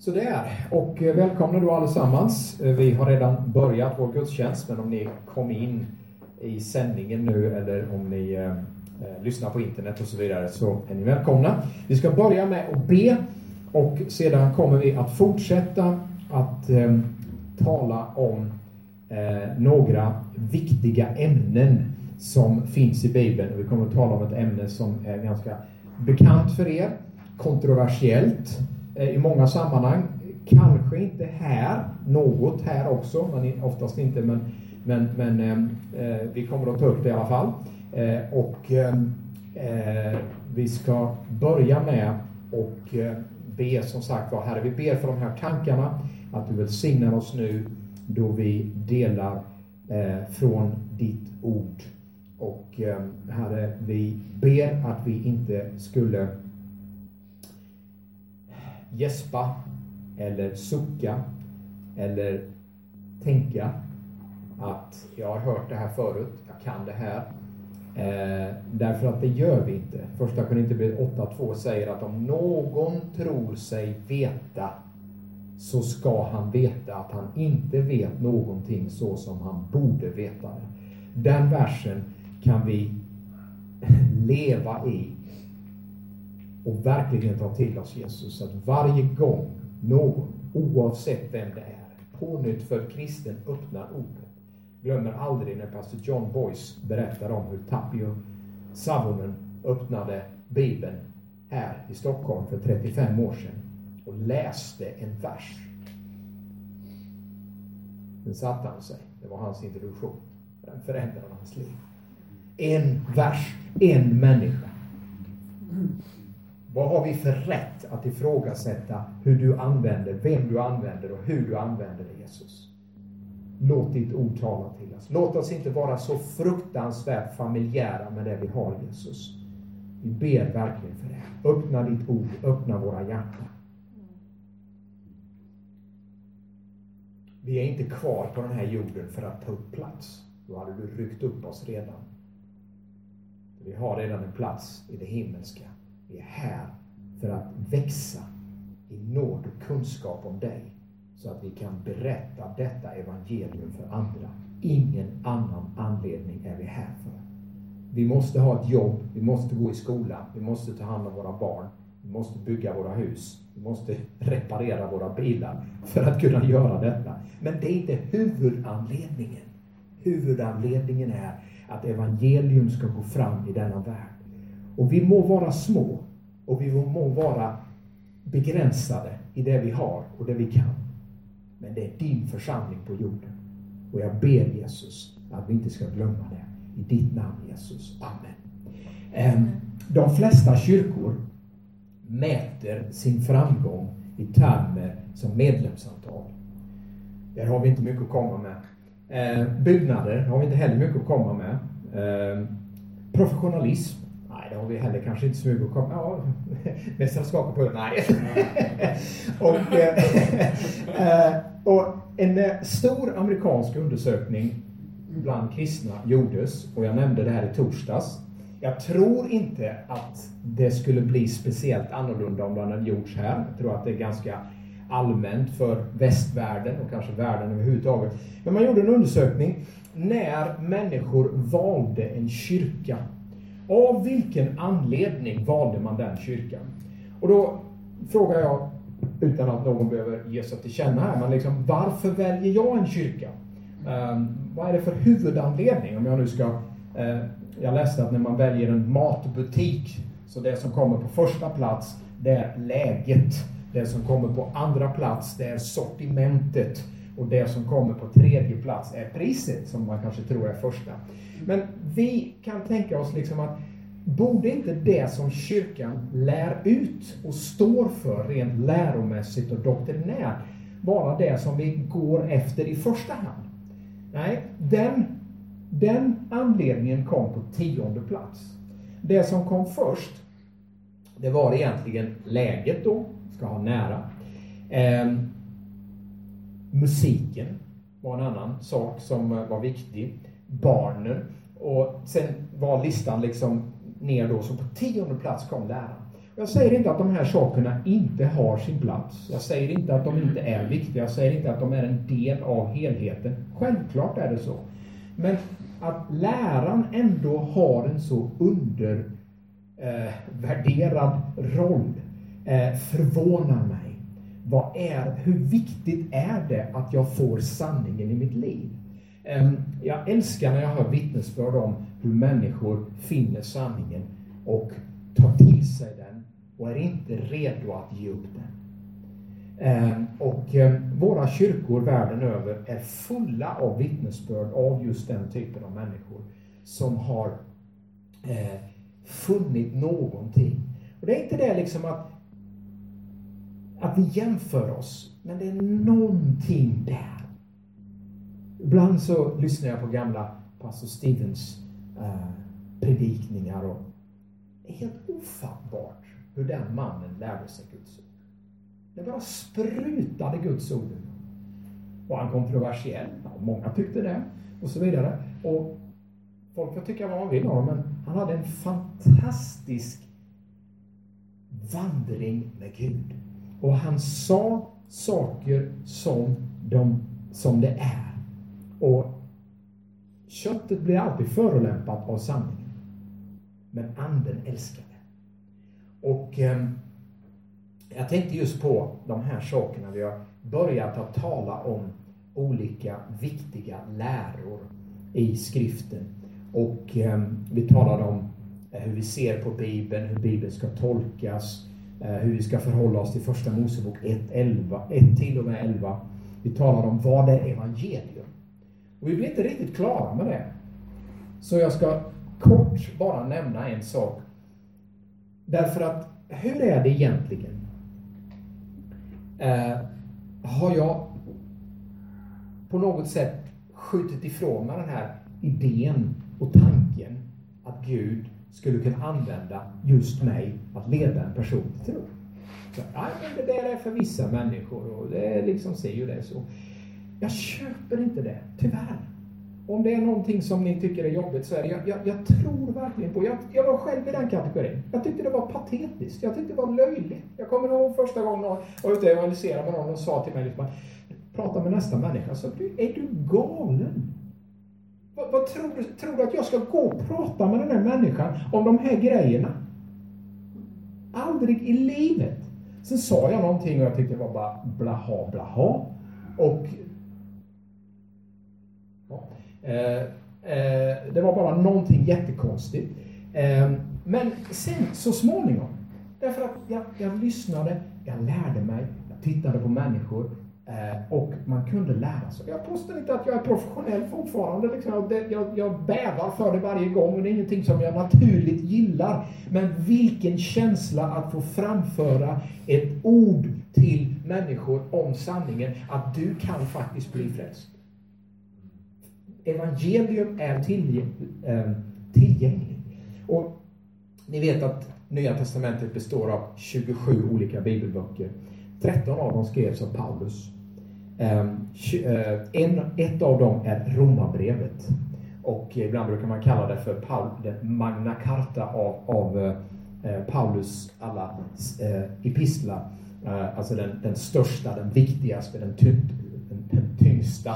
Sådär, och välkomna då allesammans. Vi har redan börjat vår gudstjänst, men om ni kom in i sändningen nu eller om ni lyssnar på internet och så vidare så är ni välkomna. Vi ska börja med att be och sedan kommer vi att fortsätta att tala om några viktiga ämnen som finns i Bibeln. Och vi kommer att tala om ett ämne som är ganska bekant för er, kontroversiellt i många sammanhang, kanske inte här, något här också, men oftast inte, men vi kommer att ta upp det i alla fall. Vi ska börja med och be, som sagt var, Herre, vi ber för de här tankarna, att du välsignar oss nu då vi delar från ditt ord. Och Herre, vi ber att vi inte skulle gäspa eller sucka eller tänka att jag har hört det här förut, jag kan det här. Därför att det gör vi inte. Första Korinthierbrevet 8:2 säger att om någon tror sig veta så ska han veta att han inte vet någonting så som han borde veta det. Den versen kan vi leva i och verkligen ta till oss Jesus. Att varje gång någon, oavsett vem det är, pånyttfödd kristen öppnar ordet. Glömmer aldrig när pastor John Boyce berättar om hur Tapio Savonen öppnade Bibeln här i Stockholm för 35 år sedan och läste en vers. Den satte han sig. Det var hans introduktion. Den förändrade hans liv. En vers, en människa. Vad har vi för rätt att ifrågasätta hur du använder, vem du använder och hur du använder det, Jesus? Låt ditt ord tala till oss. Låt oss inte vara så fruktansvärt familjära med det vi har, Jesus. Vi ber verkligen för det. Öppna ditt ord, öppna våra hjärtan. Vi är inte kvar på den här jorden för att ta upp plats. Då hade du ryckt upp oss redan. Vi har redan en plats i det himmelska. Vi är här för att växa i nåd och kunskap om dig. Så att vi kan berätta detta evangelium för andra. Ingen annan anledning är vi här för. Vi måste ha ett jobb, vi måste gå i skolan, vi måste ta hand om våra barn, vi måste bygga våra hus, vi måste reparera våra bilar för att kunna göra detta. Men det är inte huvudanledningen. Huvudanledningen är att evangelium ska gå fram i denna värld. Och vi må vara små och vi må vara begränsade i det vi har och det vi kan. Men det är din församling på jorden. Och jag ber Jesus att vi inte ska glömma det. I ditt namn, Jesus. Amen. De flesta kyrkor mäter sin framgång i termer som medlemsantal. Där har vi inte mycket att komma med. Byggnader har vi inte heller mycket att komma med. Professionalism. Nej, det har vi heller kanske inte så mycket att komma med. Ja, nästan skakar på det. Nej. Och en stor amerikansk undersökning bland kristna gjordes. Och jag nämnde det här i torsdags. Jag tror inte att det skulle bli speciellt annorlunda om det hade gjorts här. Jag tror att det är ganska allmänt för västvärlden och kanske världen överhuvudtaget. Men man gjorde en undersökning när människor valde en kyrka. Av vilken anledning valde man den kyrkan? Och då frågar jag, utan att någon behöver ge sig till känna här, men liksom, varför väljer jag en kyrka? Vad är det för huvudanledning? Om jag nu ska... jag läste att när man väljer en matbutik, så det som kommer på första plats, det är läget. Det som kommer på andra plats, det är sortimentet. Och det som kommer på tredje plats är priset, som man kanske tror är första. Men vi kan tänka oss liksom att borde inte det som kyrkan lär ut och står för rent läromässigt och doktrinärt vara det som vi går efter i första hand? Nej, den anledningen kom på 10:e plats. Det som kom först, det var egentligen läget då, ska ha nära. Musiken var en annan sak som var viktig. Barnen. Och sen var listan liksom ner då. Så på 10:e plats kom läraren. Jag säger inte att de här sakerna inte har sin plats. Jag säger inte att de inte är viktiga. Jag säger inte att de är en del av helheten. Självklart är det så. Men att läran ändå har en så undervärderad roll förvånar mig. Hur viktigt är det att jag får sanningen i mitt liv? Jag älskar när jag hör vittnesbörd om hur människor finner sanningen och tar till sig den och är inte redo att ge upp den. Våra kyrkor världen över är fulla av vittnesbörd av just den typen av människor som har funnit någonting. Och det är inte det liksom att vi jämför oss, men det är någonting där. Ibland så lyssnar jag på gamla pastor Stevens predikningar och det är helt ofattbart hur den mannen lärde sig Guds ord. Det bara sprutade Guds ord. Var han kontroversiell? Ja, många tyckte det och så vidare. Och folk får tycka vad man vill om, men han hade en fantastisk vandring med Gud. Och han sa saker som det är. Och köttet blir alltid förolämpat av sanningen. Men anden älskar det. Och jag tänkte just på de här sakerna. Vi har börjat att tala om olika viktiga läror i skriften. Och vi talade om hur vi ser på Bibeln, hur Bibeln ska tolkas, hur vi ska förhålla oss till första Mosebok 1 till och med 11. Vi talade om vad är evangelium. Och vi blir inte riktigt klara med det. Så jag ska kort bara nämna en sak. Därför att, hur är det egentligen? Har jag på något sätt skjutit ifrån mig den här idén och tanken att Gud skulle kunna använda just mig att leda en person till tro? Men det där är för vissa människor och det liksom ser ju det så. Jag köper inte det, tyvärr. Om det är någonting som ni tycker är jobbigt så är det, jag tror verkligen på, jag var själv i den kategorin. Jag tyckte det var patetiskt, jag tyckte det var löjligt. Jag kommer ihåg första gången jag var ute och evangeliserade med någon och sa till mig liksom, prata med nästa människa, så är du galen? Vad tror du att jag ska gå och prata med den här människan om de här grejerna? Aldrig i livet. Sen sa jag någonting och jag tyckte det var bara blaha. Och det var bara någonting jättekonstigt. Men sen så småningom, därför att jag lyssnade, jag lärde mig, jag tittade på människor och man kunde lära sig. Jag påstår inte att jag är professionell fortfarande. Liksom. Jag bävar för det varje gång och det är ingenting som jag naturligt gillar. Men vilken känsla att få framföra ett ord till människor om sanningen, att du kan faktiskt bli frälst. Evangelium är tillgängligt. Och ni vet att Nya testamentet består av 27 olika bibelböcker. 13 av dem skrevs av Paulus. Ett av dem är Romarbrevet. Och ibland brukar man kalla det för den Magna Carta av Paulus alla epistlar. Alltså den största, den viktigaste, den tyngsta.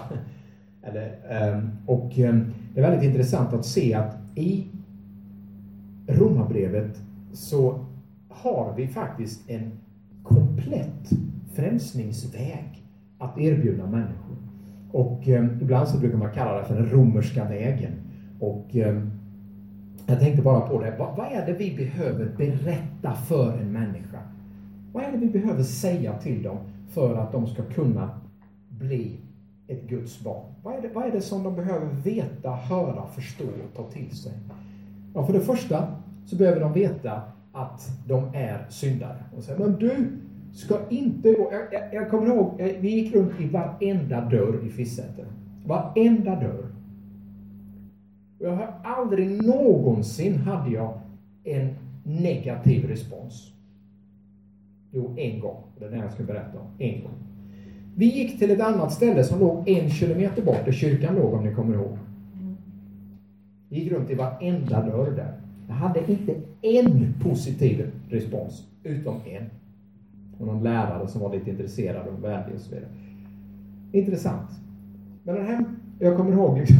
Och det är väldigt intressant att se att i Romarbrevet så har vi faktiskt en komplett frälsningsväg att erbjuda människor. Och ibland så brukar man kalla det för den romerska vägen. Och jag tänkte bara på det. Vad är det vi behöver berätta för en människa? Vad är det vi behöver säga till dem för att de ska kunna bli ett Guds barn? Vad är det som de behöver veta, höra, förstå och ta till sig? Ja, för det första så behöver de veta att de är syndare. Och säger, men du ska inte gå. Jag kommer ihåg, vi gick runt i varenda dörr i Fissäter. Varenda dörr. Och jag har aldrig någonsin hade jag en negativ respons. Jo, en gång. Det är det jag ska berätta om. En gång. Vi gick till ett annat ställe som låg 1 kilometer bort, där kyrkan låg, om ni kommer ihåg. Vi gick runt i varenda dörr där. Jag hade inte en positiv respons, utom en. Och någon lärare som var lite intresserad av värde och så vidare. Intressant. Men den här, jag kommer ihåg liksom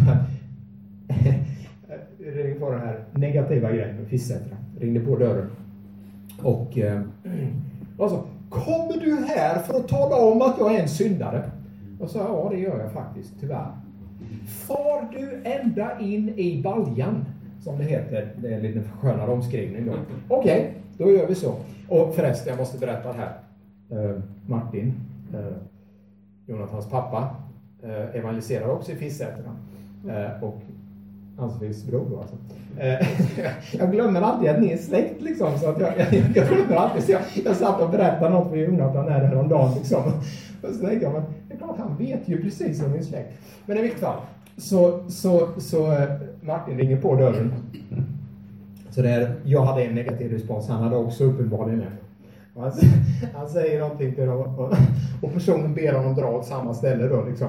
det var den här negativa grejen med fissätterna. Ringde på dörren. Och alltså, kommer du här för att tala om att jag är en syndare? Och så ja, det gör jag faktiskt, tyvärr. Far du ända in i baljan, som det heter. Det är en liten skönare omskrivning då. Okej, då gör vi så. Och förresten, jag måste berätta här. Martin, Jonathans pappa, evangeliserar också i Fissätterna. Och Ansviks bror då alltså. Jag glömmer alltid att ni är släkt liksom, så att jag glömmer alltid. Så jag satt och berättade något för Jonathan här om dagen liksom. Och så tänkte jag, men det är klart han vet ju precis om min släkt. Men i vilket fall, så Martin ringer på dörren. Så där, jag hade en negativ respons, han hade också uppenbarligen en. Han säger någonting till dem och personen ber honom dra åt samma ställe då liksom.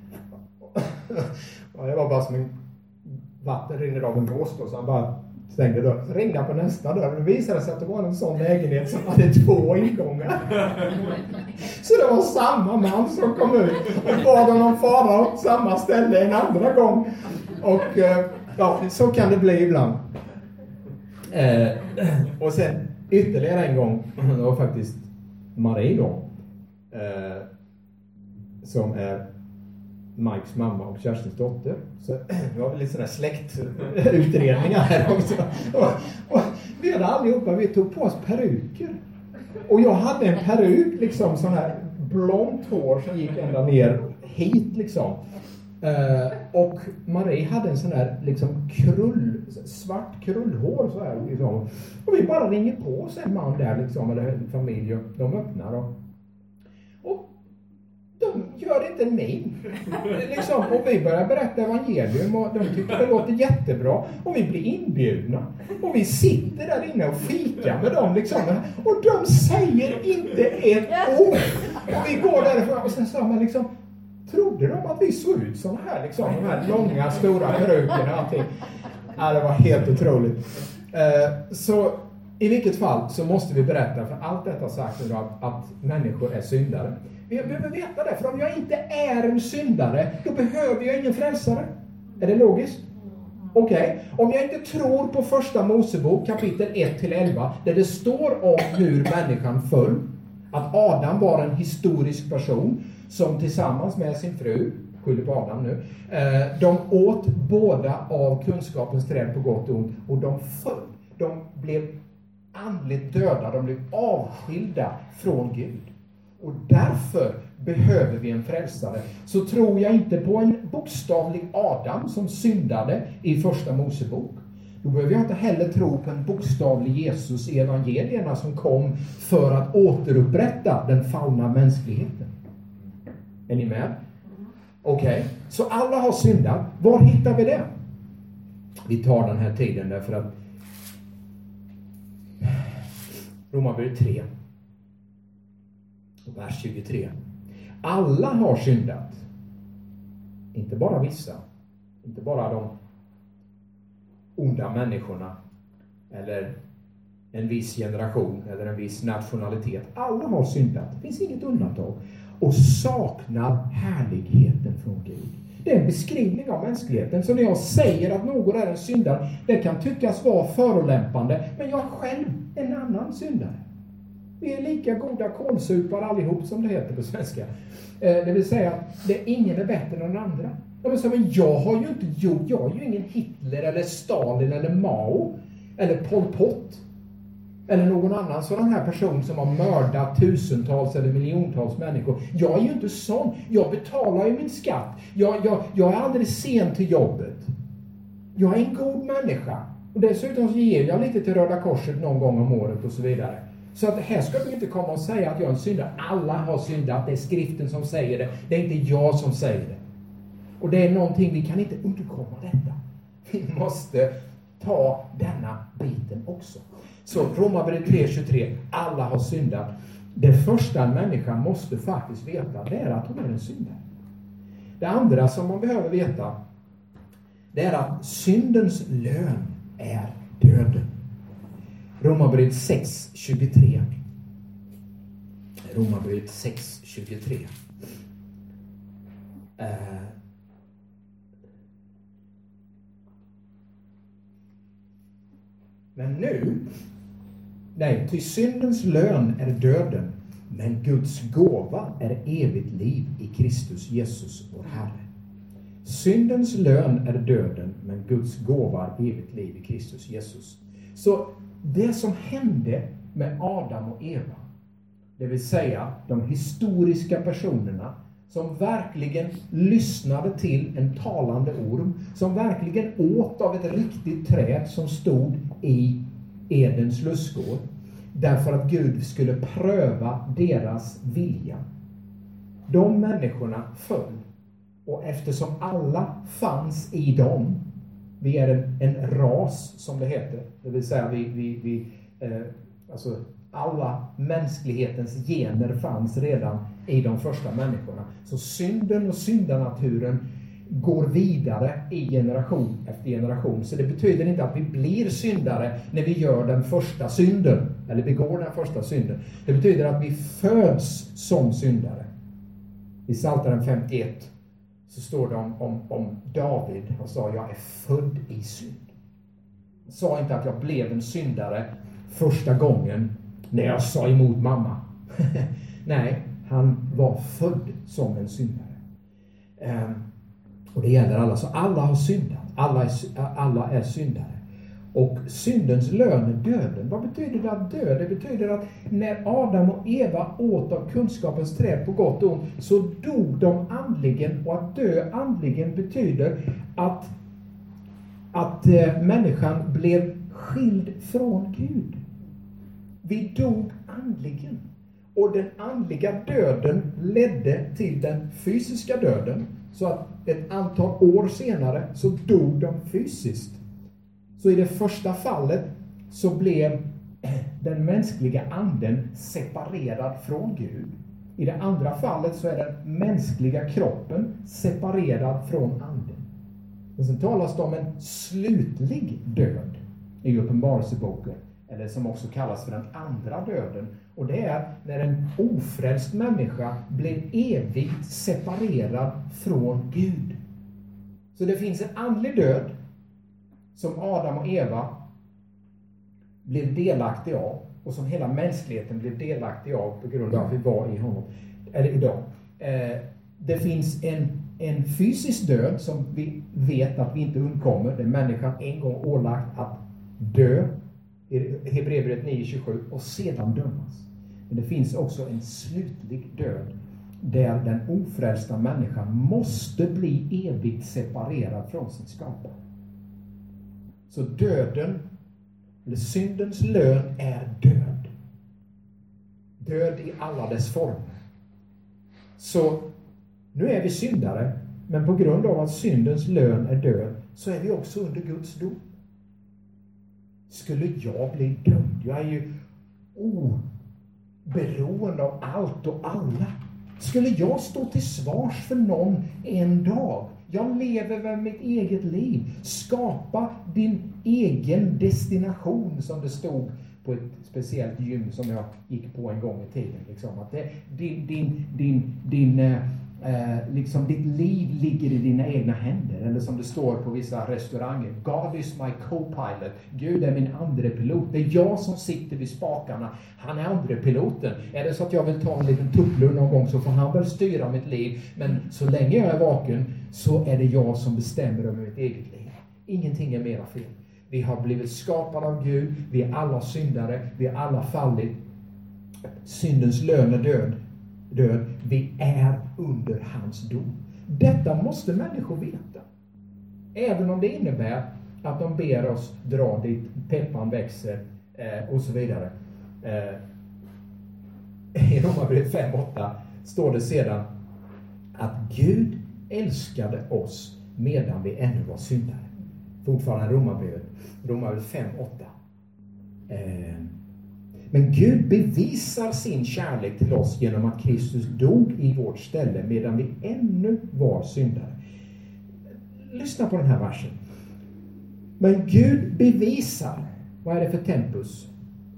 Och det var bara som en vatten rinner av en blås då, så han bara stängde dörren. Så ringde han på nästa dörr och det visade sig att det var en sån lägenhet som hade 2 ingångar. Så det var samma man som kom ut och bad honom fara åt samma ställe en andra gång. Och ja, så kan det bli ibland. Och sen ytterligare en gång, det var faktiskt Marie då, som är Mikes mamma och Kerstins dotter. Så det var väl lite sådana släktutredningar här också. Och vi hade allihopa, vi tog på oss peruker. Och jag hade en peruk, liksom sån här blont hår som gick ända ner hit liksom. Och Marie hade en sån här liksom svart krullhår så här liksom. Och vi bara ringer på oss en man där liksom, eller en familj, och de öppnar och de gör inte en min. Liksom, och vi börjar berätta evangelium och de tycker det låter jättebra. Och vi blir inbjudna. Och vi sitter där inne och fikar med dem liksom. Och de säger inte ett ord. Och vi går därifrån och sen sa man liksom, trodde de att vi såg ut såna här liksom, de här långa stora perukerna och allting. Ja, det var helt otroligt. Så i vilket fall så måste vi berätta, för allt detta sagt nu att människor är syndare. Vi behöver veta det, för om jag inte är en syndare, då behöver jag ingen frälsare. Är det logiskt? Okej. Om jag inte tror på första Mosebok kapitel 1-11, där det står om hur människan föll, att Adam var en historisk person som tillsammans med sin fru, skyller på Adam nu, de åt båda av kunskapens träd på gott och ont, och de föll. De blev andligt döda, de blev avskilda från Gud. Och därför behöver vi en frälsare. Så tror jag inte på en bokstavlig Adam som syndade i första Mosebok. Då behöver jag inte heller tro på en bokstavlig Jesus i evangelierna som kom för att återupprätta den fallna mänskligheten. Är ni med? Okej. Så alla har syndat. Var hittar vi det? Vi tar den här tiden därför att Romarbrevet 3 och vers 23. Alla har syndat. Inte bara vissa. Inte bara de onda människorna. Eller en viss generation. Eller en viss nationalitet. Alla har syndat. Det finns inget undantag. Och saknar härligheten från Gud. Det är en beskrivning av mänskligheten. Så när jag säger att någon är en syndare, det kan tyckas vara förolämpande. Men jag är själv en annan syndare. Vi är lika goda kolsupar allihop, som det heter på svenska. Det vill säga att ingen är bättre än den andra. Men jag har ju inte gjort, jag är ju ingen Hitler eller Stalin eller Mao eller Pol Pot eller någon annan sådan här person som har mördat tusentals eller miljontals människor. Jag är ju inte sån. Jag betalar ju min skatt. Jag är aldrig sen till jobbet. Jag är en god människa. Och dessutom så ger jag lite till Röda Korset någon gång om året och så vidare. Så att här ska vi inte komma och säga att jag är en syndare. Alla har syndat. Det är skriften som säger det. Det är inte jag som säger det. Och det är någonting, vi kan inte undkomma detta. Vi måste ta denna biten också. Så Romarbrevet 3:23. Alla har syndat. Det första en människa måste faktiskt veta, det är att hon är en syndare. Det andra som man behöver veta, det är att syndens lön är döden. Romarbrevet 6:23. Romarbrevet 6:23. Men nu, ty syndens lön är döden, men Guds gåva är evigt liv i Kristus Jesus vår Herre. Syndens lön är döden, men Guds gåva är evigt liv i Kristus Jesus. Så det som hände med Adam och Eva, det vill säga de historiska personerna som verkligen lyssnade till en talande orm, som verkligen åt av ett riktigt träd som stod i Edens lustgård, därför att Gud skulle pröva deras vilja. De människorna föll, och eftersom alla fanns i dem, vi är en ras som det heter, det vill säga alltså alla mänsklighetens gener fanns redan i de första människorna. Så synden och syndanaturen går vidare i generation efter generation. Så det betyder inte att vi blir syndare när vi gör den första synden, eller begår den första synden. Det betyder att vi föds som syndare. I Psaltaren 51 så står det om David, och sa: jag är född i synd. Han sa inte att jag blev en syndare första gången när jag sa emot mamma. Nej, han var född som en syndare. Och det gäller alla. Så alla har syndat. Alla är syndare. Och syndens lön är döden. Vad betyder det att dö? Det betyder att när Adam och Eva åt av kunskapens träd på gott och ont, så dog de andligen. Och att dö andligen betyder att människan blev skild från Gud. Vi dog andligen. Och den andliga döden ledde till den fysiska döden. Så att ett antal år senare så dog de fysiskt. Så i det första fallet så blev den mänskliga anden separerad från Gud. I det andra fallet så är den mänskliga kroppen separerad från anden. Och sen talas det om en slutlig död i Uppenbarelseboken, eller som också kallas för den andra döden. Och det är när en ofrälst människa blir evigt separerad från Gud. Så det finns en andlig död som Adam och Eva blev delaktiga av, och som hela mänskligheten blev delaktig av på grund av att vi var i honom, eller idag. Det finns en fysisk död som vi vet att vi inte undkommer. Det är människan en gång ålagt att dö, Hebreerbrevet 9:27, och sedan dömas. Men det finns också en slutlig död där den ofrälsta människan måste bli evigt separerad från sin skapare. Så döden, eller syndens lön, är död. Död i alla dess former. Så nu är vi syndare, men på grund av att syndens lön är död så är vi också under Guds dom. Skulle jag bli dömd? Jag är ju oberoende av allt och alla. Skulle jag stå till svars för någon en dag? Jag lever med mitt eget liv. Skapa din egen destination, som det stod på ett speciellt gym som jag gick på en gång i tiden. Liksom, att ditt liv ligger i dina egna händer. Eller som det står på vissa restauranger: God is my co-pilot. Gud är min andre pilot. Det är jag som sitter vid spakarna. Han är andre piloten. Är det så att jag vill ta en liten tupplur någon gång, så får han väl styra mitt liv. Men så länge jag är vaken så är det jag som bestämmer över mitt eget liv. Ingenting är mera fel. Vi har blivit skapade av Gud. Vi är alla syndare. Vi är alla fallit. Syndens lön är död. Vi är under hans dom. Detta måste människor veta. Även om det innebär att de ber oss dra dit peppan växer och så vidare. I Romarbrevet 5:8 står det sedan att Gud älskade oss medan vi ännu var syndare. Fortfarande Romarbrevet 5:8. Men Gud bevisar sin kärlek till oss genom att Kristus dog i vårt ställe medan vi ännu var syndare. Lyssna på den här versen. Men Gud bevisar, vad är det för tempus?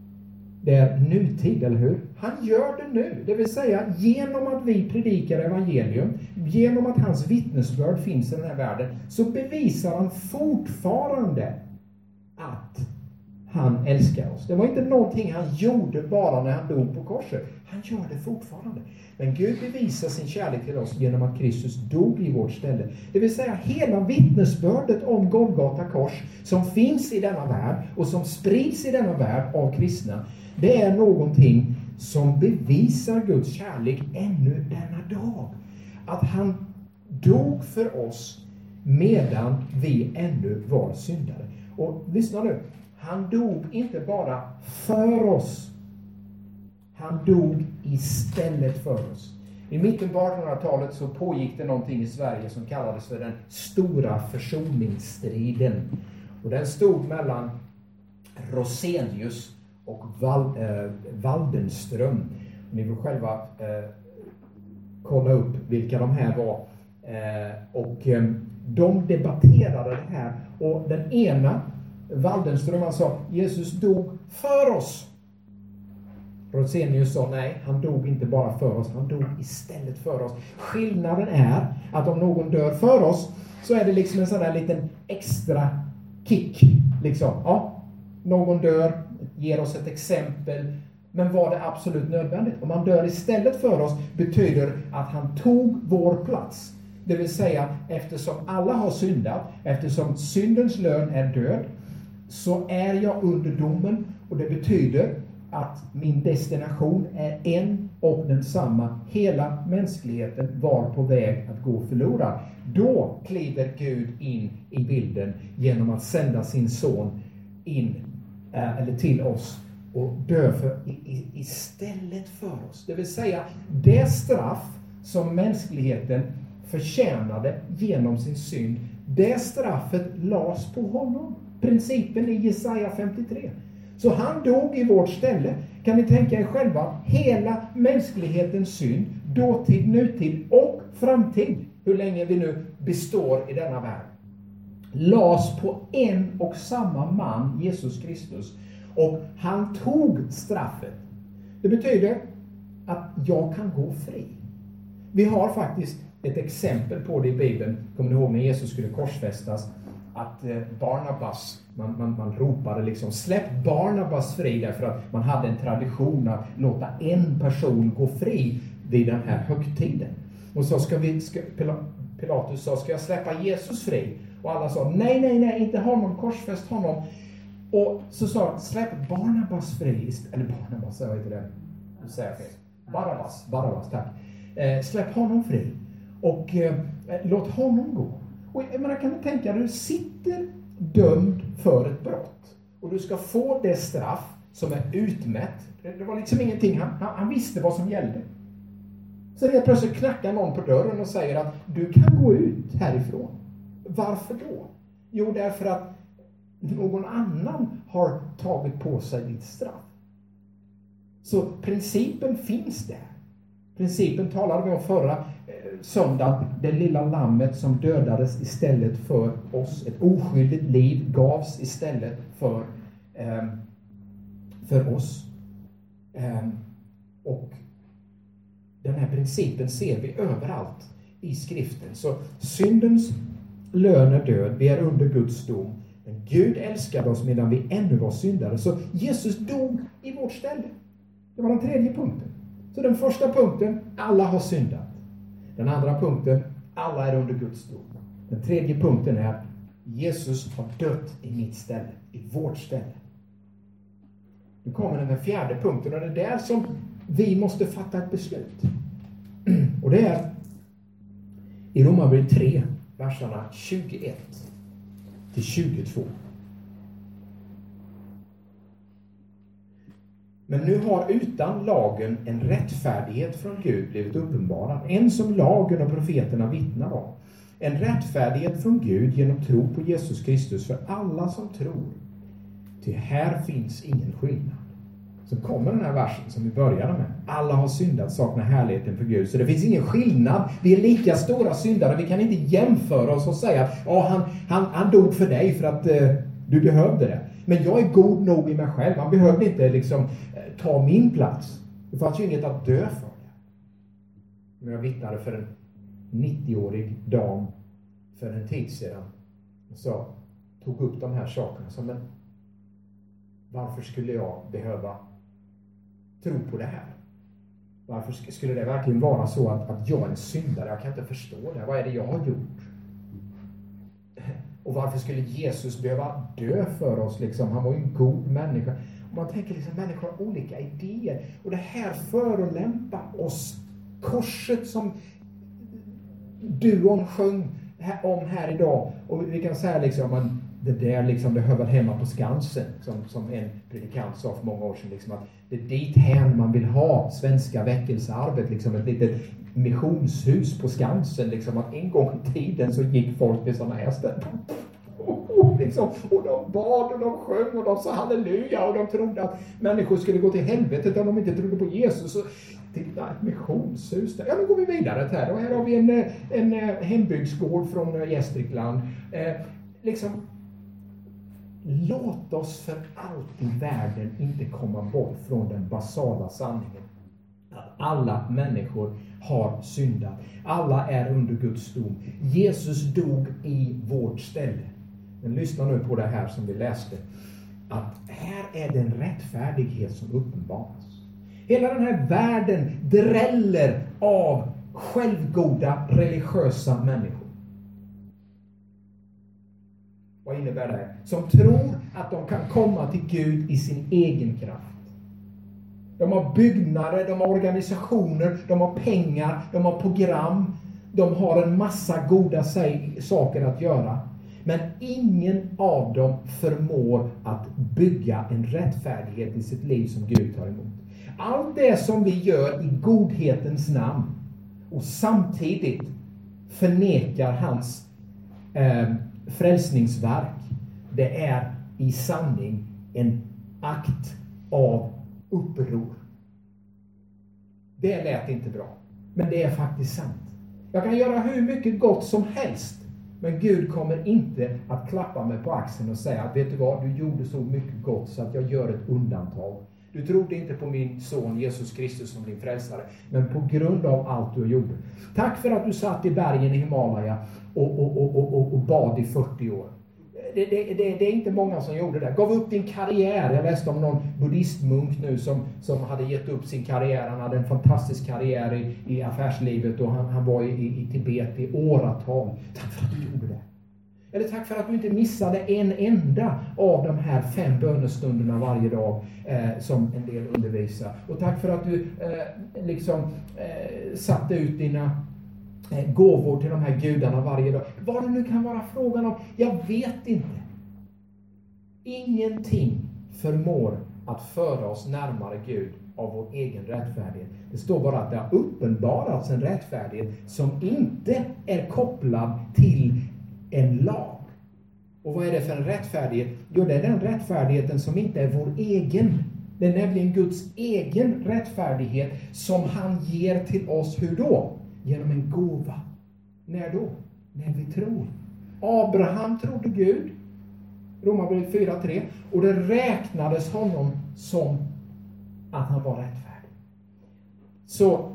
det är nutid, eller hur? Han gör det nu. Det vill säga, genom att vi predikar evangelium, genom att hans vittnesbörd finns i den här världen, så bevisar han fortfarande att han älskar oss. Det var inte någonting han gjorde bara när han dog på korset. Han gör det fortfarande. Men Gud bevisar sin kärlek till oss genom att Kristus dog i vårt ställe. Det vill säga, hela vittnesbördet om Golgata kors som finns i denna värld och som sprids i denna värld av kristna, det är någonting som bevisar Guds kärlek ännu denna dag. Att han dog för oss medan vi ännu var syndare. Och lyssna nu. Han dog inte bara för oss. Han dog istället för oss. I mitten på 1800-talet så pågick det någonting i Sverige som kallades för den stora försoningsstriden. Och den stod mellan Rosenius och Waldenström. Ni får själva kolla upp vilka de här var. De debatterade det här. Och den ena, Waldenström, sa Jesus dog för oss. Rosenius sa nej, han dog inte bara för oss, han dog istället för oss. Skillnaden är att om någon dör för oss så är det liksom en sån där liten extra kick. Liksom. Ja, någon dör, ger oss ett exempel, men var det absolut nödvändigt? Om han dör istället för oss betyder att han tog vår plats. Det vill säga, eftersom alla har syndat, eftersom syndens lön är död, så är jag under domen, och det betyder att min destination är en och densamma. Hela mänskligheten var på väg att gå förlorad. Då kliver Gud in i bilden genom att sända sin son in eller till oss och dö istället för oss. Det vill säga, det straff som mänskligheten förtjänade genom sin synd, det straffet lades på honom. Principen i Jesaja 53. Så han dog i vårt ställe. Kan ni tänka er själva, hela mänsklighetens synd, dåtid, nutid och framtid, hur länge vi nu består i denna värld, lades på en och samma man, Jesus Kristus. Och han tog straffet. Det betyder att jag kan gå fri. Vi har faktiskt ett exempel på det i Bibeln. Kommer ni ihåg när Jesus skulle korsfästas? Att Barnabas, man ropade liksom, släpp Barnabas fri, därför att man hade en tradition att låta en person gå fri vid den här högtiden. Och så Pilatus sa, ska jag släppa Jesus fri? Och alla sa, nej, inte honom, korsfäst honom. Och så sa han, släpp Barnabas fri, eller Barnabas, jag vet inte det, du säger fel. Barabbas, tack. Släpp honom fri och låt honom gå. Och man kan tänka dig, du sitter dömd för ett brott och du ska få det straff som är utmätt. Det var liksom ingenting, han visste vad som gällde. Så det plötsligt knackar någon på dörren och säger att du kan gå ut härifrån. Varför då? Jo, därför att någon annan har tagit på sig ditt straff. Så principen finns där. Principen talade vi om förra söndagen. Det lilla lammet som dödades istället för oss. Ett oskyldigt liv gavs istället för oss. Och den här principen ser vi överallt i skriften. Så syndens lön är död. Vi är under Guds dom. Men Gud älskade oss medan vi ännu var syndare. Så Jesus dog i vårt ställe. Det var den tredje punkten. Så den första punkten, alla har syndat. Den andra punkten, alla är under Guds dom. Den tredje punkten är, Jesus har dött i mitt ställe, i vårt ställe. Nu kommer den fjärde punkten, och det är där som vi måste fatta ett beslut. Och det är i Romarbrevet 3, verserna 21 till 22. Men nu har utan lagen en rättfärdighet från Gud blivit uppenbarad. En som lagen och profeterna vittnar om. En rättfärdighet från Gud genom tro på Jesus Kristus för alla som tror. Till här finns ingen skillnad. Så kommer den här versen som vi började med. Alla har syndat, saknar härligheten för Gud. Så det finns ingen skillnad. Vi är lika stora syndare. Vi kan inte jämföra oss och säga att han dog för dig för att du behövde det. Men jag är god nog i mig själv. Han behövde inte liksom ta min plats. Det fanns ju inget att dö för. Men jag vittnade för en 90-årig dam för en tid sedan. Och så tog upp de här sakerna. Så, men varför skulle jag behöva tro på det här? Varför skulle det verkligen vara så att jag är en syndare? Jag kan inte förstå det. Vad är det jag har gjort? Och varför skulle Jesus behöva dö för oss? Liksom? Han var ju en god människa. Och man tänker liksom, människor har olika idéer. Och det här förolämpar oss. Korset som duon sjöng om här idag. Och vi kan säga liksom att det där liksom, det hör väl hemma på Skansen. Som en predikant sa för många år sedan. Liksom, att det är dit här man vill ha svenska väckelsearbetet. Liksom ett litet missionshus på Skansen. Liksom, att en gång i tiden så gick folk till sådana här ställen. Liksom, och de bad och de sjöng och de sa halleluja. Och de trodde att människor skulle gå till helvetet om de inte trodde på Jesus. Och titta, ett missionshus där. Ja, nu går vi vidare här. Och här har vi en hembygdsgård från Gästrikland. Liksom, låt oss för allt i världen inte komma bort från den basala sanningen. Att alla människor har syndat. Alla är under Guds dom. Jesus dog i vårt ställe. Men lyssna nu på det här som vi läste. Att här är den rättfärdighet som uppenbaras. Hela den här världen dräller av självgoda religiösa människor. Vad innebär det? Som tror att de kan komma till Gud i sin egen kraft. De har byggnader, de har organisationer, de har pengar, de har program. De har en massa goda saker att göra. Men ingen av dem förmår att bygga en rättfärdighet i sitt liv som Gud tar emot. Allt det som vi gör i godhetens namn och samtidigt förnekar hans frälsningsverk, det är i sanning en akt av uppror. Det lät inte bra, men det är faktiskt sant. Jag kan göra hur mycket gott som helst, men Gud kommer inte att klappa mig på axeln och säga att vet du vad, du gjorde så mycket gott så att jag gör ett undantag. Du trodde inte på min son Jesus Kristus som din frälsare, men på grund av allt du gjorde. Tack för att du satt i bergen i Himalaya och bad i 40 år. Det är inte många som gjorde det. Gav upp din karriär. Jag läste om någon buddhistmunk nu som hade gett upp sin karriär. Han hade en fantastisk karriär i affärslivet och han var i Tibet i åratal. Tack för att du gjorde det. Eller tack för att du inte missade en enda av de här 5 bönestunderna varje dag som en del undervisar. Och tack för att du satte ut dina gåvor till de här gudarna varje dag. Vad det nu kan vara frågan om, jag vet inte. Ingenting förmår att föra oss närmare Gud av vår egen rättfärdighet. Det står bara att det har uppenbarats en rättfärdighet som inte är kopplad till en lag. Och vad är det för en rättfärdighet? Jo, det är den rättfärdigheten som inte är vår egen. Det är nämligen Guds egen rättfärdighet som han ger till oss. Hur då? Genom en gåva. När då? När vi tror. Abraham trodde Gud. Romarbrevet 4:3. Och det räknades honom som att han var rättfärdig. Så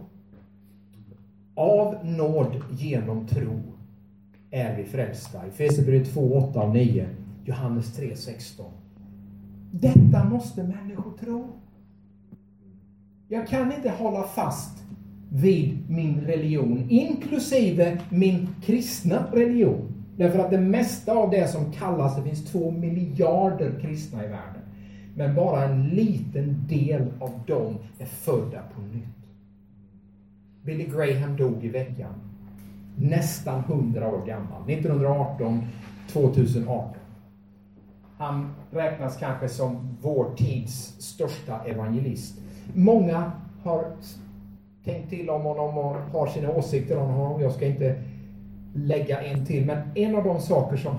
av nåd genom tro är vi frälsta. Efesierbrevet 2:8-9. Johannes 3:16. Detta måste människor tro. Jag kan inte hålla fast vid min religion, inklusive min kristna religion. Därför att det mesta av det som kallas, det finns 2 miljarder kristna i världen. Men bara en liten del av dem är födda på nytt. Billy Graham dog i veckan. Nästan 100 år gammal. 1918, 2018. Han räknas kanske som vår tids största evangelist. Många har tänkt till om honom och har sina åsikter om honom. Jag ska inte lägga en till. Men en av de saker som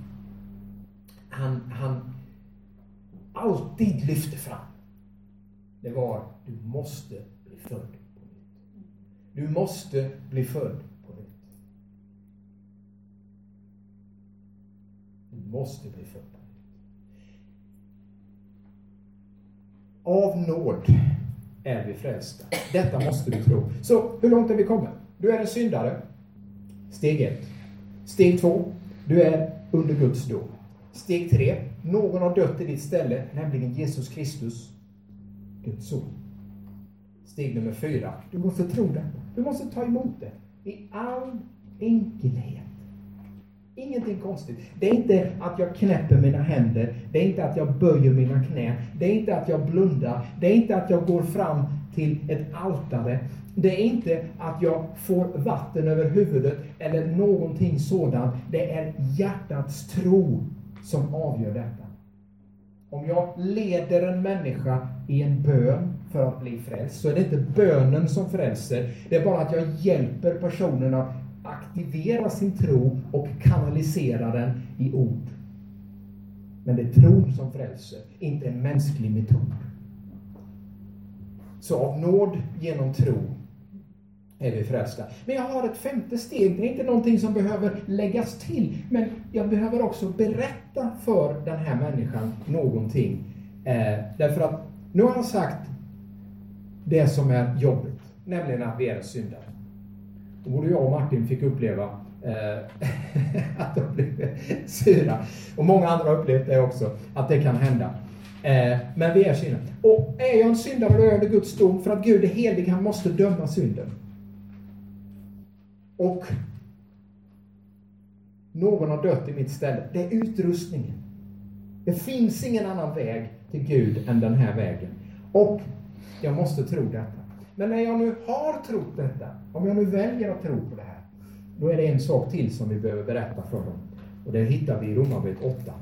han alltid lyfte fram, det var: du måste bli född på nytt. Du måste bli född på nytt. Du måste bli född på nytt. Av nåd är vi frälsta. Detta måste du tro. Så hur långt är vi kommit? Du är en syndare. Steg 1. Steg 2. Du är under Guds dom. Steg 3. Någon har dött i ditt ställe, nämligen Jesus Kristus, Guds son. Steg nummer 4. Du måste tro det. Du måste ta emot det. I all enkelhet. Ingenting konstigt. Det är inte att jag knäpper mina händer. Det är inte att jag böjer mina knän. Det är inte att jag blundar. Det är inte att jag går fram till ett altare. Det är inte att jag får vatten över huvudet eller någonting sådant. Det är hjärtats tro som avgör detta. Om jag leder en människa i en bön för att bli frälst, så är det inte bönen som frälser. Det är bara att jag hjälper personen att aktivera sin tro och kanalisera den i ord. Men det är tron som frälser, inte en mänsklig metod. Så av nåd genom tro är vi frälsta. Men jag har ett femte steg. Det är inte någonting som behöver läggas till. Men jag behöver också berätta för den här människan någonting. Därför att nu har jag sagt det som är jobbigt. Nämligen att vi är syndare. Och både jag och Martin fick uppleva att de blev sura. Och många andra har upplevt det också. Att det kan hända. Men vi är syndare. Och är jag en syndare, då är det Guds dom. För att Gud är helig, han måste döma synden. Och någon har dött i mitt ställe. Det är utrustningen. Det finns ingen annan väg till Gud än den här vägen. Och jag måste tro detta. Men när jag nu har trott detta, om jag nu väljer att tro på det här, då är det en sak till som vi behöver berätta för dem. Och det hittar vi i Romarbrevet 8.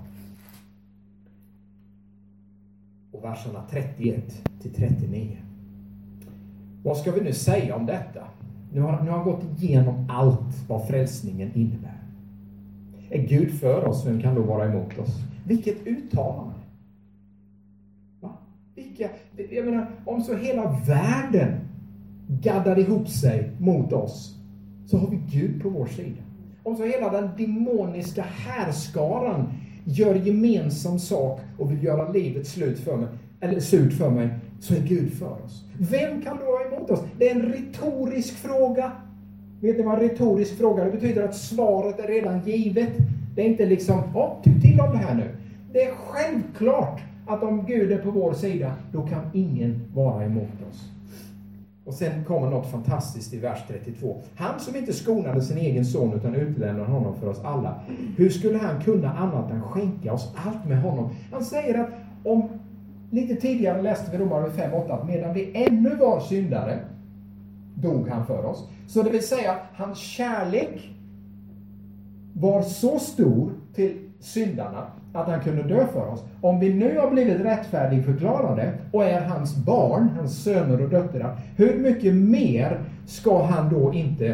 Och verserna 31 till 39. Vad ska vi nu säga om detta? Nu har jag gått igenom allt vad frälsningen innebär. Är Gud för oss, vem kan då vara emot oss? Vilket uttalande. Va? Jag menar, om så hela världen gaddar ihop sig mot oss, så har vi Gud på vår sida. Om så hela den demoniska härskaran gör gemensam sak och vill göra livet slut för mig, så är Gud för oss. Vem kan då vara emot oss? Det är en retorisk fråga. Vet ni vad en retorisk fråga? Det betyder att svaret är redan givet. Det är inte liksom, tyck till om det här nu. Det är självklart att om Gud är på vår sida, då kan ingen vara emot oss. Och sen kommer något fantastiskt i vers 32. Han som inte skonade sin egen son utan utlämnade honom för oss alla. Hur skulle han kunna annat än skänka oss allt med honom? Han säger att lite tidigare läste vi Romarbrevet 5:8 att medan vi ännu var syndare dog han för oss. Så det vill säga hans kärlek var så stor till syndarna att han kunde dö för oss. Om vi nu har blivit rättfärdigförklarade och är hans barn, hans söner och döttrar, hur mycket mer ska han då inte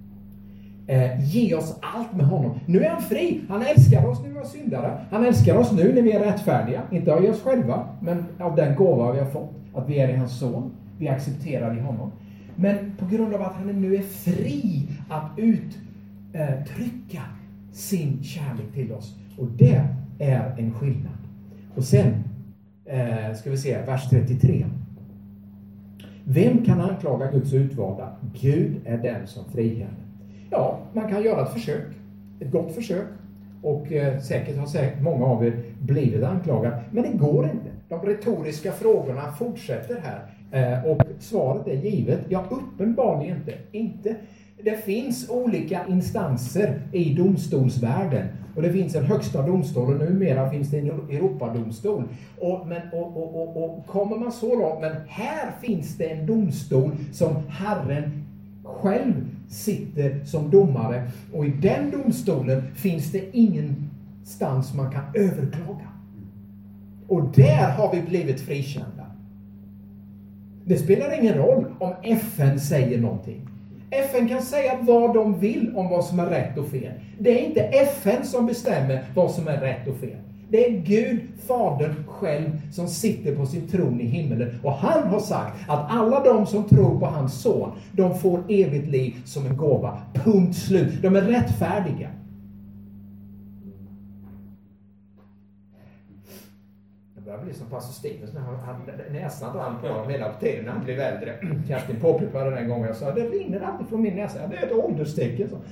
ge oss allt med honom? Nu är han fri. Han älskar oss när vi är syndare. Han älskar oss nu när vi är rättfärdiga. Inte av oss själva, men av den gåva vi har fått. Att vi är i hans son. Vi accepterar i honom. Men på grund av att han nu är fri att uttrycka sin kärlek till oss. Och det är en skillnad. Och sen ska vi se vers 33. Vem kan anklaga Guds utvalda? Gud är den som frikänner. Ja, man kan göra ett försök. Ett gott försök. Och säkert har många av er blivit anklagade. Men det går inte. De retoriska frågorna fortsätter här. Och svaret är givet. Ja, uppenbarligen inte. Det finns olika instanser i domstolsvärlden. Och det finns en högsta domstol och numera finns det en Europadomstol. Och kommer man så långt, men här finns det en domstol som Herren själv sitter som domare. Och i den domstolen finns det ingenstans man kan överklaga. Och där har vi blivit frikända. Det spelar ingen roll om FN säger någonting. FN kan säga vad de vill om vad som är rätt och fel. Det är inte FN som bestämmer vad som är rätt och fel. Det är Gud, Fadern själv, som sitter på sin tron i himmelen. Och han har sagt att alla de som tror på hans son, de får evigt liv som en gåva. Punkt slut. De är rättfärdiga. Jag börjar bli som pastor Stevens när han näsan rann på honom hela tiden när han blev äldre. Kerstin påpekade den gången jag sa, det rinner alltid från min näsa. Det är ett ålderstecken. Så.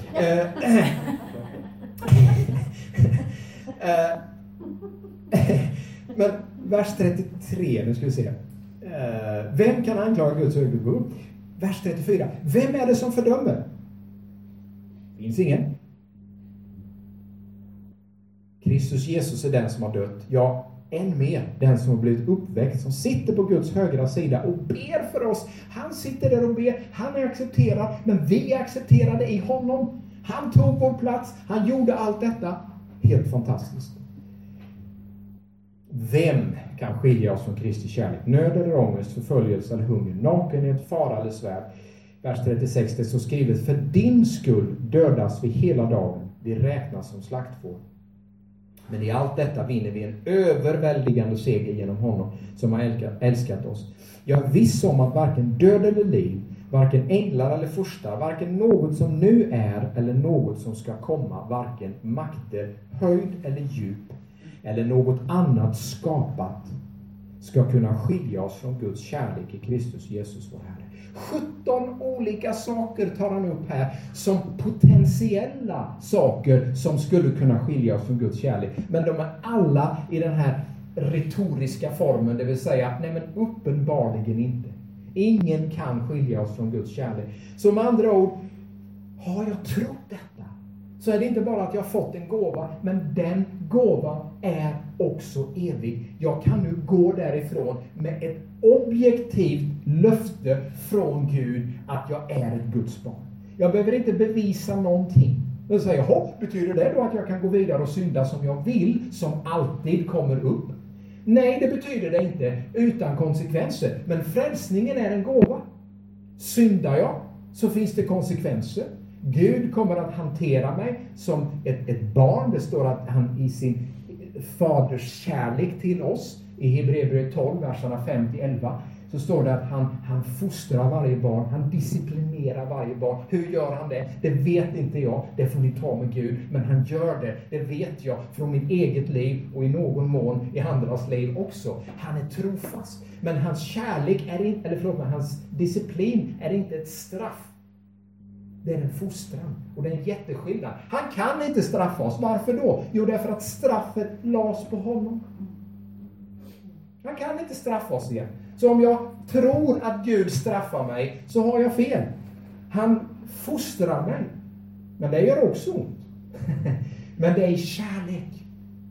Men vers 33, nu ska vi se. Vem kan anklaga Guds högmod? Vers 34. Vem är det som fördömer? Finns ingen. Kristus Jesus är den som har dött. Ja, än mer den som har blivit uppväckt, som sitter på Guds högra sida och ber för oss. Han sitter där och ber. Han är accepterad, men vi är accepterade i honom. Han tog vår plats. Han gjorde allt detta. Helt fantastiskt. Vem kan skilja oss från Kristi kärlek? Nöd eller ångest, förföljelse eller hunger, nakenhet, fara eller svärd. Vers 36, det är så skrivet: för din skull dödas vi hela dagen. Vi räknas som slaktfår. Men i allt detta vinner vi en överväldigande seger genom honom som har älskat oss. Jag är viss om att varken död eller liv, varken änglar eller furstar, varken något som nu är eller något som ska komma, varken makter, höjd eller djup, eller något annat skapat, ska kunna skilja oss från Guds kärlek i Kristus Jesus vår Herre. 17 olika saker tar han upp här som potentiella saker som skulle kunna skilja oss från Guds kärlek. Men de är alla i den här retoriska formen, det vill säga, nej men uppenbarligen inte. Ingen kan skilja oss från Guds kärlek. Så med andra ord, har jag trott detta, så är det inte bara att jag har fått en gåva, men den gåvan är också evig. Jag kan nu gå därifrån med ett objektivt löfte från Gud att jag är ett Guds barn. Jag behöver inte bevisa någonting. Men säger jag, betyder det då att jag kan gå vidare och synda som jag vill, som alltid kommer upp? Nej, det betyder det inte, utan konsekvenser. Men frälsningen är en gåva. Syndar jag, så finns det konsekvenser. Gud kommer att hantera mig som ett barn. Det står att han i sin faders kärlek till oss, i Hebreerbrevet 12, verserna 5-11, så står det att han fostrar varje barn, han disciplinerar varje barn. Hur gör han det? Det vet inte jag, det får ni ta med Gud. Men han gör det, det vet jag från mitt eget liv och i någon mån i andras liv också. Han är trofast. Men hans kärlek är inte, hans disciplin är inte ett straff. Det är en fostran. Och det är en jätteskillnad. Han kan inte straffa oss. Varför då? Jo, därför att straffet lades på honom. Han kan inte straffa oss igen. Så om jag tror att Gud straffar mig, så har jag fel. Han fostrar mig. Men det gör också ont. Men det är kärlek.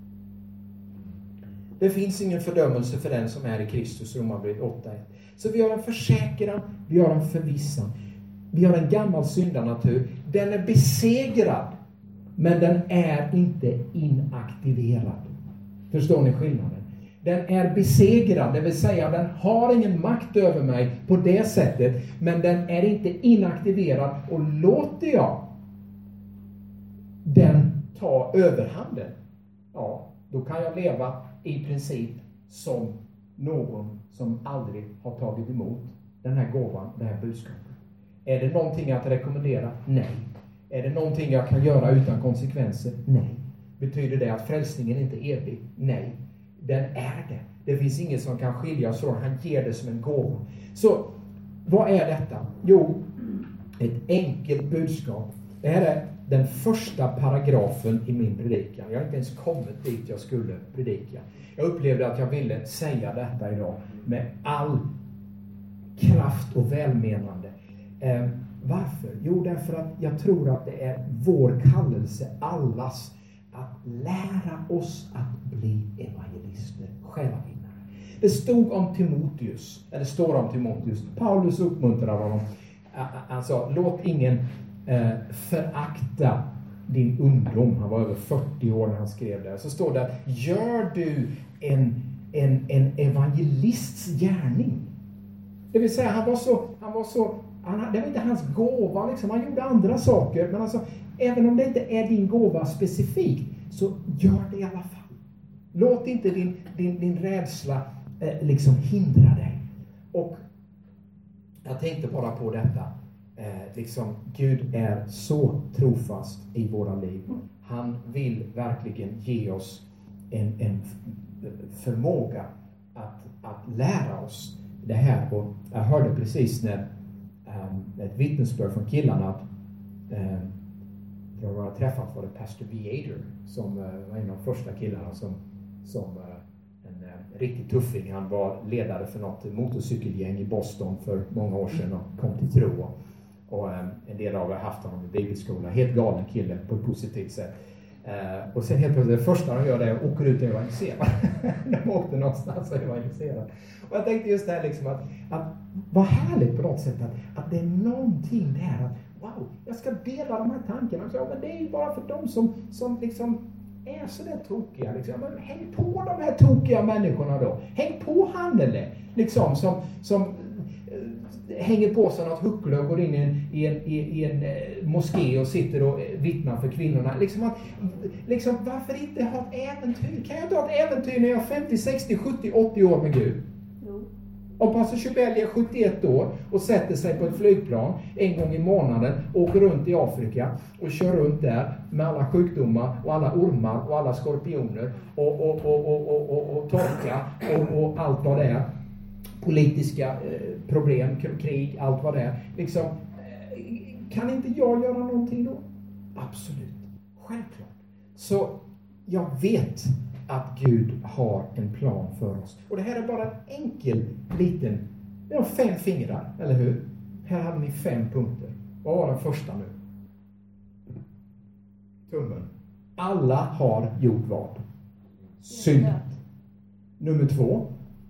Det finns ingen fördömelse för den som är i Kristus, Romarbrevet 8:1. Så vi har en försäkran, vi har en förvissan. Vi har en gammal syndanatur. Den är besegrad, men den är inte inaktiverad. Förstår ni skillnaden? Den är besegrad, det vill säga den har ingen makt över mig på det sättet, men den är inte inaktiverad. Och låter jag den ta överhanden, ja, då kan jag leva i princip som någon som aldrig har tagit emot den här gåvan, det här budskapet. Är det någonting att rekommendera? Nej. Är det någonting jag kan göra utan konsekvenser? Nej. Betyder det att frälsningen inte är evig? Nej. Den är det. Det finns ingen som kan skilja oss från. Han ger det som en gåva. Så, vad är detta? Jo, ett enkelt budskap. Det här är den första paragrafen i min predikan. Jag har inte ens kommit dit jag skulle predika. Jag upplevde att jag ville säga detta idag med all kraft och välmenande. Varför? Jo, därför att jag tror att det är vår kallelse, allas, att lära oss att bli evangelister, själavinnare. Det står om Timoteus. Paulus uppmuntrar honom. Han sa, låt ingen förakta din ungdom. Han var över 40 år när han skrev det. Så står det, gör du en evangelists gärning. Det vill säga, han var så det var inte hans gåva, liksom. Han gjorde andra saker. Men alltså, även om det inte är din gåva specifikt, så gör det i alla fall. Låt inte din rädsla liksom hindra dig. Och jag tänkte bara på detta. Liksom, Gud är så trofast i våra liv. Han vill verkligen ge oss förmåga att lära oss det här. Och jag hörde precis när ett vittnesbörd från killarna att jag har träffat var det Pastor Beater som var en av de första killarna som en riktigt tuffing. Han var ledare för något motorcykelgäng i Boston för många år sedan och kom till tro. Och en del av er har haft honom i bibelskola. Helt galen kille på ett positivt sätt. Och sen helt plötsligt det första de gör det är att åka ut och evangelisera. De åkte någonstans och evangelisera. Och jag tänkte just det här liksom att vad härligt på något sätt att det är någonting där att wow, jag ska dela de här tankarna. Så, men det är ju bara för dem som liksom är så där tokiga. Liksom. Men häng på de här tokiga människorna då. Häng på han eller liksom som hänger på sig något huckle och går in i en moské och sitter och vittnar för kvinnorna. Liksom, varför inte ha ett äventyr? Kan jag inte ha ett äventyr när jag är 50, 60, 70, 80 år med Gud? Jo. Om pastor Chubelli är 71 år och sätter sig på ett flygplan en gång i månaden, åker runt i Afrika och kör runt där med alla sjukdomar och alla ormar och alla skorpioner och torka och allt vad det är. Politiska problem, krig, allt vad det är. Liksom, kan inte jag göra någonting då? Absolut. Självklart. Så jag vet att Gud har en plan för oss. Och det här är bara en enkel liten, det har 5 fingrar, eller hur? Här hade ni 5 punkter. Vad var den första nu? Tummen. Alla har gjort vad? Syndat. Nummer 2.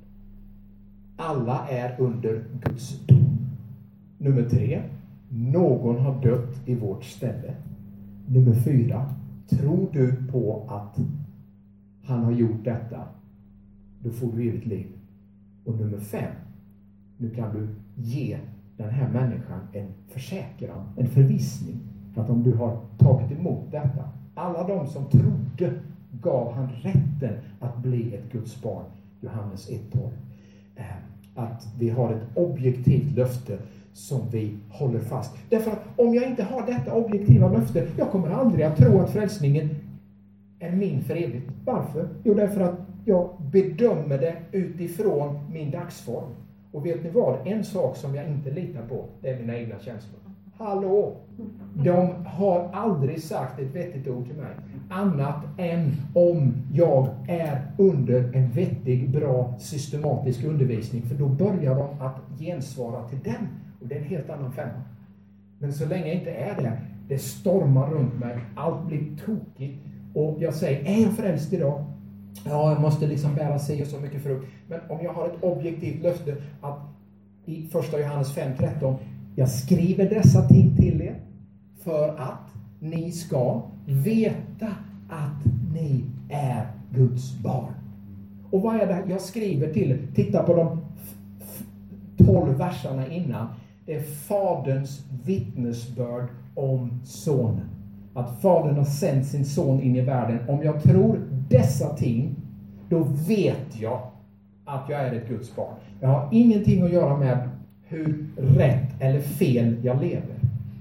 Alla är under Guds dom. Nummer 3. Någon har dött i vårt ställe. Nummer 4. Tror du på att han har gjort detta, då får du evigt liv. Och nummer 5. Nu kan du ge den här människan en försäkran, en förvissning. Att om du har tagit emot detta, alla de som trodde gav han rätten att bli ett Guds barn. Johannes 1:12. Att vi har ett objektivt löfte som vi håller fast. Därför att om jag inte har detta objektiva löfte, jag kommer aldrig att tro att frälsningen är min för evigt. Varför? Jo, därför att jag bedömer det utifrån min dagsform. Och vet ni vad? En sak som jag inte litar på, det är mina egna känslor. Hallå! De har aldrig sagt ett vettigt ord till mig. Annat än om jag är under en vettig, bra, systematisk undervisning. För då börjar de att gensvara till den. Och det är en helt annan femma. Men så länge jag inte är det, det stormar runt mig. Allt blir tokigt. Och jag säger, är jag frälst idag? Ja, jag måste liksom bära sig och så mycket frukt. Men om jag har ett objektivt löfte att i 1 Johannes 5:13, jag skriver dessa ting till er för att ni ska veta att ni är Guds barn. Och vad är det jag skriver till er? Titta på de 12 verserna innan. Det är faderns vittnesbörd om sonen. Att fadern har sänt sin son in i världen. Om jag tror dessa ting, då vet jag att jag är ett Guds barn. Jag har ingenting att göra med hur rätt eller fel jag lever.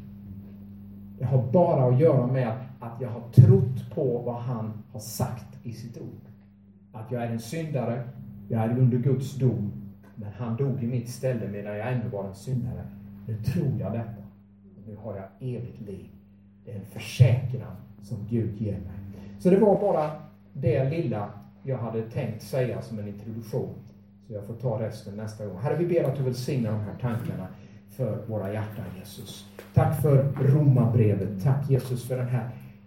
Jag har bara att göra med att jag har trott på vad han har sagt i sitt ord. Att jag är en syndare, jag är under Guds dom, men han dog i mitt ställe medan jag ändå var en syndare. Nu tror jag detta. Nu har jag evigt liv. Det är en försäkran som Gud ger mig. Så det var bara det lilla jag hade tänkt säga som en introduktion. Så jag får ta resten nästa gång. Herre, vi ber att du välsignar de här tankarna för våra hjärtan, Jesus. Tack för Romarbrevet. Tack, Jesus, för den här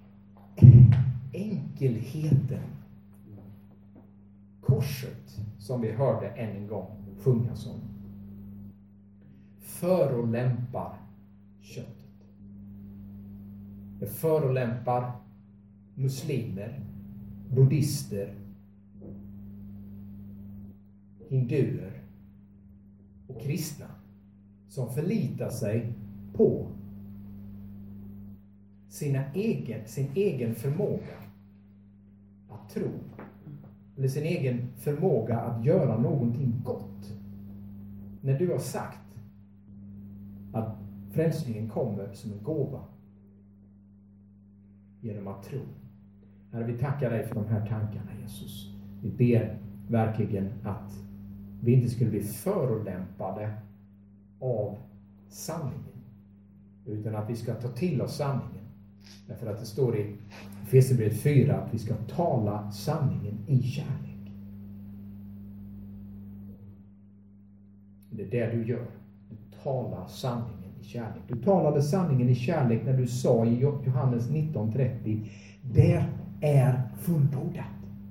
enkelheten. Korset som vi hörde än en gång sjungas om. Förolämpar köttet. Det förolämpar muslimer, buddhister, hinduer och kristna som förlitar sig på sin egen förmåga att tro. Eller sin egen förmåga att göra någonting gott. När du har sagt att frälsningen kommer som en gåva genom att tro. Herre, vi tackar dig för de här tankarna, Jesus. Vi ber verkligen att vi inte skulle bli förolämpade av sanningen, utan att vi ska ta till oss sanningen. Därför att det står i Efesierbrevet 4 att vi ska tala sanningen i kärlek. Det är det du gör. Du talar sanningen i kärlek. Du talade sanningen i kärlek när du sa i Johannes 19:30, det är fullbordat.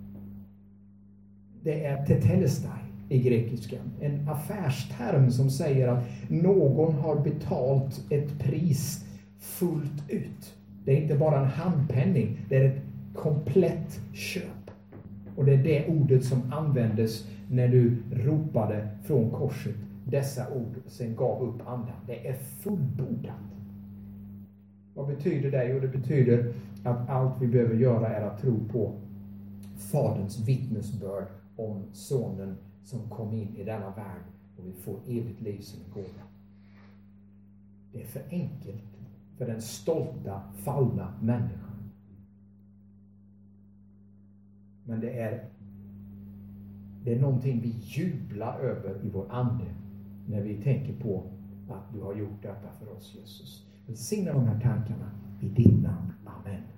Det är tetelestai i grekiskan. En affärsterm som säger att någon har betalt ett pris fullt ut. Det är inte bara en handpenning, det är ett komplett köp. Och det är det ordet som användes när du ropade från korset. Dessa ord sen gav upp andan. Det är fullbordat. Vad betyder det? Jo, det betyder att allt vi behöver göra är att tro på Faderns vittnesbörd om sonen som kom in i denna värld och vi får evigt liv som en gåva. Det är för enkelt för den stolta, fallna människan. Men det är någonting vi jublar över i vår ande när vi tänker på att du har gjort detta för oss, Jesus. Välsigna de här tankarna i ditt namn. Amen.